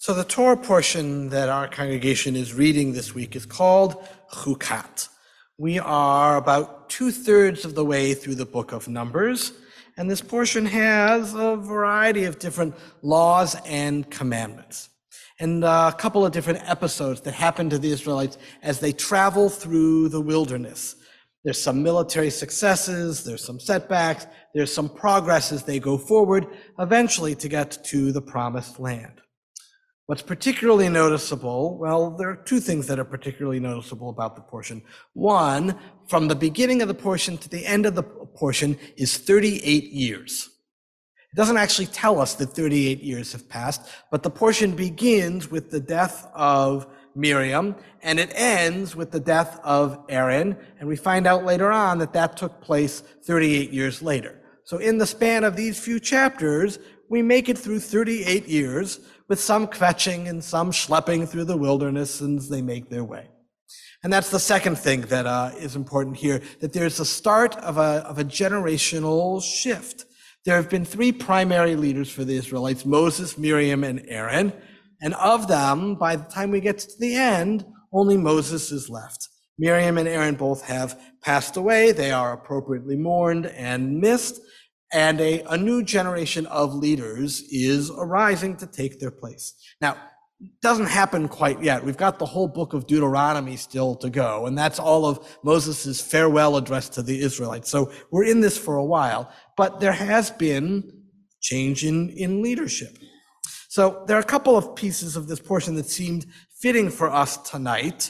So the Torah portion that our congregation is reading this week is called Chukat. We are about 2/3 of the way through the book of Numbers, and this portion has a variety of different laws and commandments, and a couple of different episodes that happen to the Israelites as they travel through the wilderness. There's some military successes, there's some setbacks, there's some progress as they go forward, eventually to get to the promised land. What's particularly noticeable, well, there are two things that are particularly noticeable about the portion. One, from the beginning of the portion to the end of the portion is 38 years. It doesn't actually tell us that 38 years have passed, but the portion begins with the death of Miriam, and it ends with the death of Aaron, and we find out later on that that took place 38 years later. So in the span of these few chapters, we make it through 38 years with some kvetching and some schlepping through the wilderness as they make their way. And that's the second thing that is important here, that there's the start of a generational shift. There have been three primary leaders for the Israelites, Moses, Miriam, and Aaron. And of them, by the time we get to the end, only Moses is left. Miriam and Aaron both have passed away. They are appropriately mourned and missed. And a new generation of leaders is arising to take their place. Now, it doesn't happen quite yet. We've got the whole book of Deuteronomy still to go, and that's all of Moses' farewell address to the Israelites. So we're in this for a while, but there has been change in leadership. So there are a couple of pieces of this portion that seemed fitting for us tonight.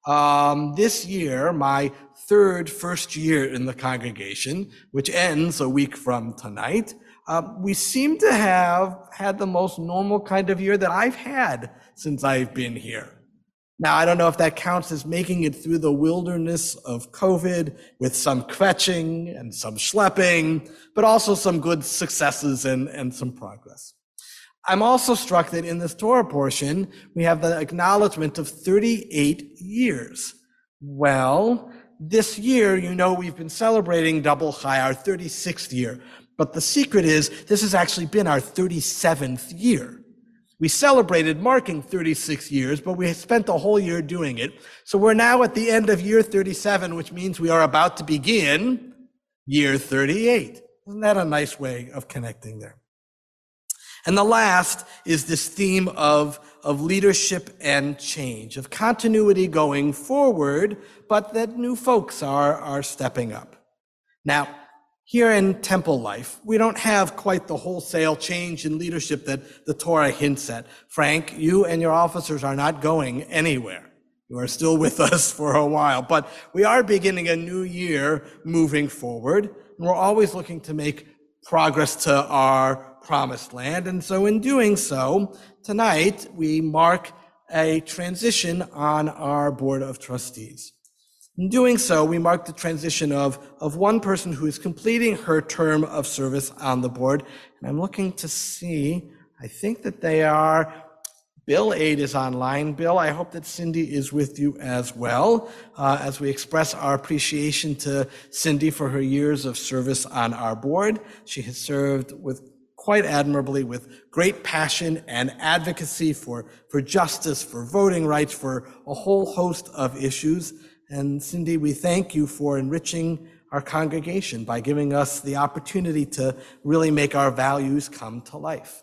This year, my first year in the congregation, which ends a week from tonight, we seem to have had the most normal kind of year that I've had since I've been here. Now, I don't know if that counts as making it through the wilderness of COVID with some kvetching and some schlepping, but also some good successes and some progress. I'm also struck that in this Torah portion, we have the acknowledgement of 38 years. Well, this year, we've been celebrating Double Chai, our 36th year. But the secret is, this has actually been our 37th year. We celebrated marking 36 years, but we spent the whole year doing it. So we're now at the end of year 37, which means we are about to begin year 38. Isn't that a nice way of connecting there? And the last is this theme of leadership and change, of continuity going forward, but that new folks are stepping up. Now, here in Temple Life, we don't have quite the wholesale change in leadership that the Torah hints at. Frank, you and your officers are not going anywhere. You are still with us for a while, but we are beginning a new year moving forward, and we're always looking to make progress to our promised land. And so in doing so, tonight we mark a transition on our board of trustees. In doing so, we mark the transition of one person who is completing her term of service on the board. And I'm looking to see, I think that they are, Bill Aid is online. Bill, I hope that Cindy is with you as well, as we express our appreciation to Cindy for her years of service on our board. She has served quite admirably with great passion and advocacy for justice, for voting rights, for a whole host of issues. And Cindy, we thank you for enriching our congregation by giving us the opportunity to really make our values come to life.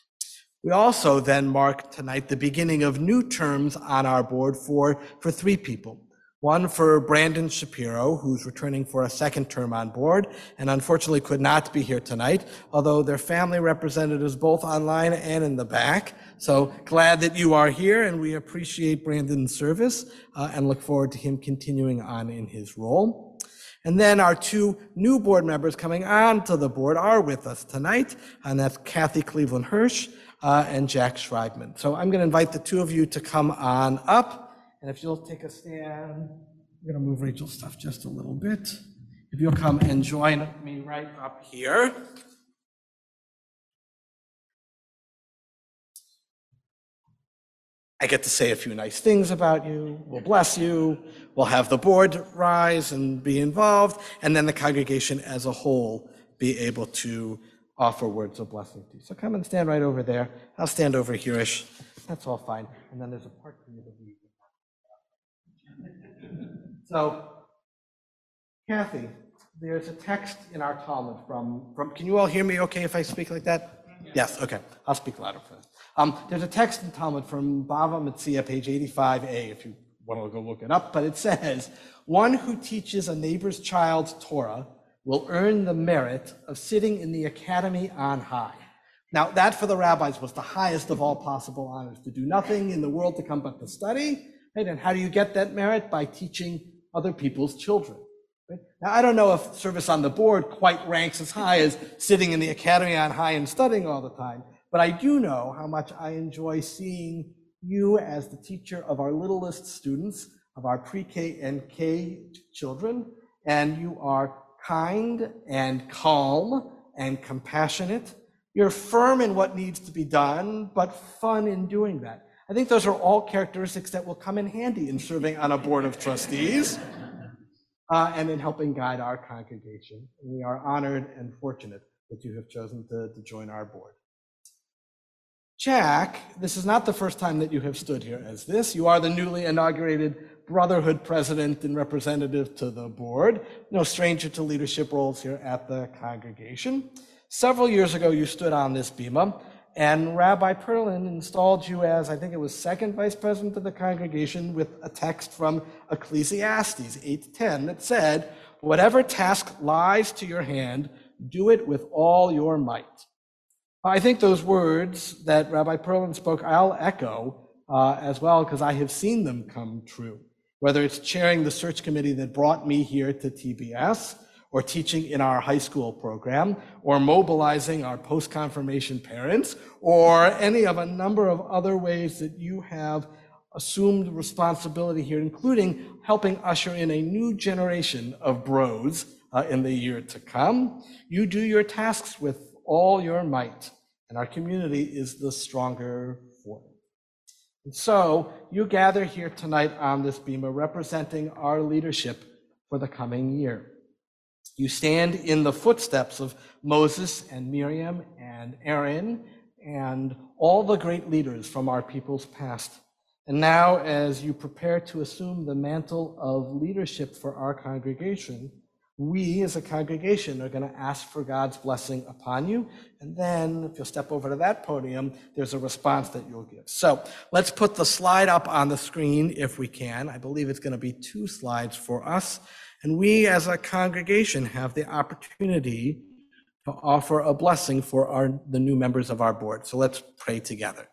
We also then mark tonight the beginning of new terms on our board for three people. One for Brandon Shapiro, who's returning for a second term on board and unfortunately could not be here tonight, although their family representatives both online and in the back. So glad that you are here, and we appreciate Brandon's service and look forward to him continuing on in his role. And then our two new board members coming on to the board are with us tonight, and that's Kathy Cleveland Hirsch and Jack Schreibman. So I'm going to invite the two of you to come on up. And if you'll take a stand, I'm going to move Rachel's stuff just a little bit. If you'll come and join me right up here. I get to say a few nice things about you. We'll bless you. We'll have the board rise and be involved, and then the congregation as a whole be able to offer words of blessing to you. So come and stand right over there. I'll stand over here-ish. That's all fine. And then there's a part for you to read. So, Kathy, there's a text in our Talmud from, can you all hear me okay if I speak like that? Yes, okay. I'll speak louder for this. There's a text in Talmud from Bava Metzia, page 85a, if you want to go look it up, but it says, one who teaches a neighbor's child Torah will earn the merit of sitting in the academy on high. Now, that for the rabbis was the highest of all possible honors, to do nothing in the world to come but to study. Right? And how do you get that merit? By teaching other people's children. Right? Now, I don't know if service on the board quite ranks as high as sitting in the academy on high and studying all the time, but I do know how much I enjoy seeing you as the teacher of our littlest students, of our pre-K and K children, and you are kind and calm and compassionate. You're firm in what needs to be done, but fun in doing that. I think those are all characteristics that will come in handy in serving on a board of trustees and in helping guide our congregation. We are honored and fortunate that you have chosen to join our board. Jack, this is not the first time that you have stood here as this. You are the newly inaugurated Brotherhood President and representative to the board, no stranger to leadership roles here at the congregation. Several years ago, you stood on this bima, and Rabbi Perlin installed you as, I think it was second vice president of the congregation, with a text from Ecclesiastes 8:10 that said, whatever task lies to your hand, do it with all your might. I think those words that Rabbi Perlin spoke, I'll echo as well, because I have seen them come true. Whether it's chairing the search committee that brought me here to TBS, or teaching in our high school program, or mobilizing our post-confirmation parents, or any of a number of other ways that you have assumed responsibility here, including helping usher in a new generation of bros in the year to come. You do your tasks with all your might, and our community is the stronger for it. And so you gather here tonight on this bima representing our leadership for the coming year. You stand in the footsteps of Moses and Miriam and Aaron and all the great leaders from our people's past. And now, as you prepare to assume the mantle of leadership for our congregation, we as a congregation are going to ask for God's blessing upon you. And then if you'll step over to that podium, there's a response that you'll give. So let's put the slide up on the screen if we can. I believe it's going to be 2 slides for us. And we as a congregation have the opportunity to offer a blessing for the new members of our board. So let's pray together.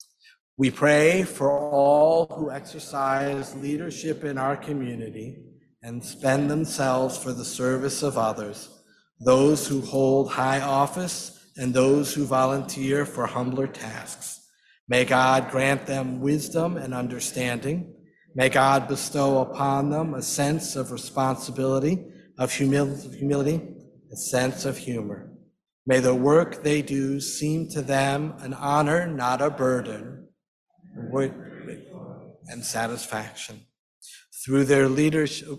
We pray for all who exercise leadership in our community and spend themselves for the service of others, those who hold high office and those who volunteer for humbler tasks. May God grant them wisdom and understanding. May God bestow upon them a sense of responsibility, of humility, a sense of humor. May the work they do seem to them an honor, not a burden, and satisfaction. Through their leadership,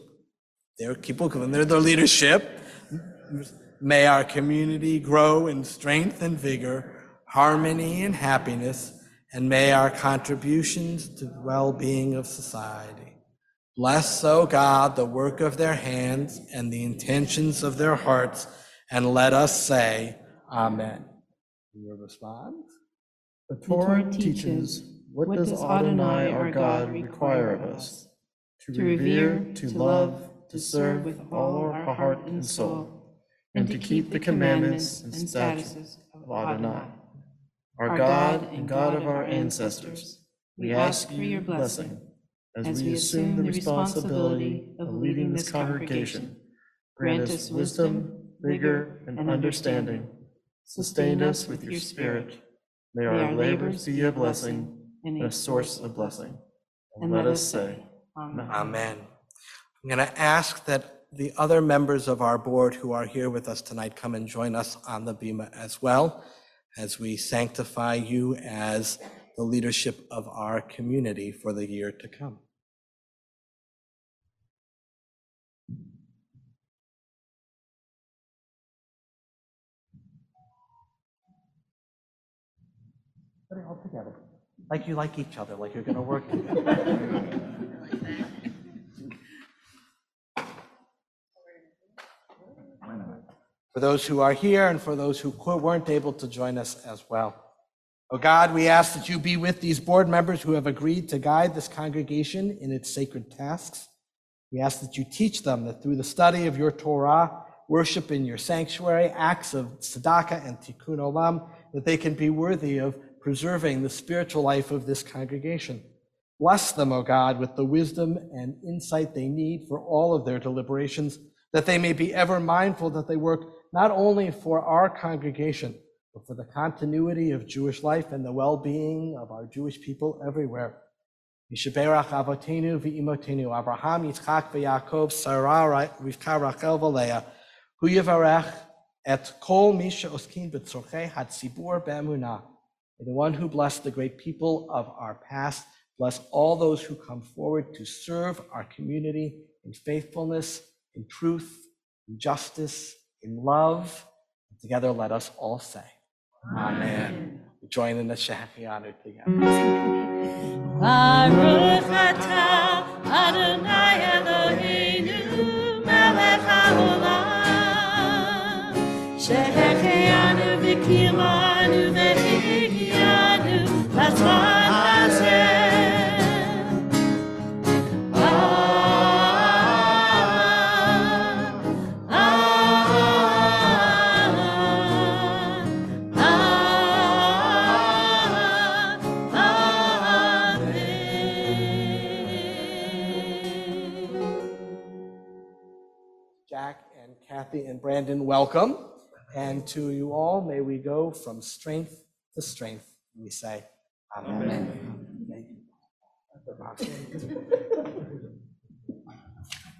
may our community grow in strength and vigor, harmony and happiness, and may our contributions to the well-being of society. Bless, O God, the work of their hands and the intentions of their hearts, and let us say, Amen. Your response? The Torah teaches, what does Adonai our God require of us? To revere, to love, to serve with all our heart and soul, and to keep the commandments and statutes of Adonai. Our God and God of our ancestors, we ask for your blessing as we assume the responsibility of leading this congregation. Grant us wisdom, vigor, and understanding. Sustain us with your Spirit. May our labors be a blessing and a source of blessing. And let us say, Amen. Amen. I'm going to ask that the other members of our board who are here with us tonight come and join us on the bima as well, as we sanctify you as the leadership of our community for the year to come. Put it all together. Like you like each other, like you're going to work together. For those who are here and for those who weren't able to join us as well. Oh God, we ask that you be with these board members who have agreed to guide this congregation in its sacred tasks. We ask that you teach them that through the study of your Torah, worship in your sanctuary, acts of tzedakah and tikkun olam, that they can be worthy of preserving the spiritual life of this congregation. Bless them, O God, with the wisdom and insight they need for all of their deliberations, that they may be ever mindful that they work not only for our congregation, but for the continuity of Jewish life and the well-being of our Jewish people everywhere. Yishaberach Avotenu v'imotenu, Abraham, Yitzchak v'Yaakov, Sarah, Rivka, Rachel v'Leah, Hu yivarech et kol mi she'oskin b'tzorchei hatzibur be'emunah. May the one who blessed the great people of our past bless all those who come forward to serve our community in faithfulness, in truth, in justice, in love. And together let us all say, Amen. We join in the Shehechianu together. Baruch atah Adonai Eloheinu melech haolam shehechianu v'kimanu v'higianu l'zman hazeh. Jack and Kathy and Brandon, welcome. And to you all, may we go from strength to strength. We say, Amen. Thank you.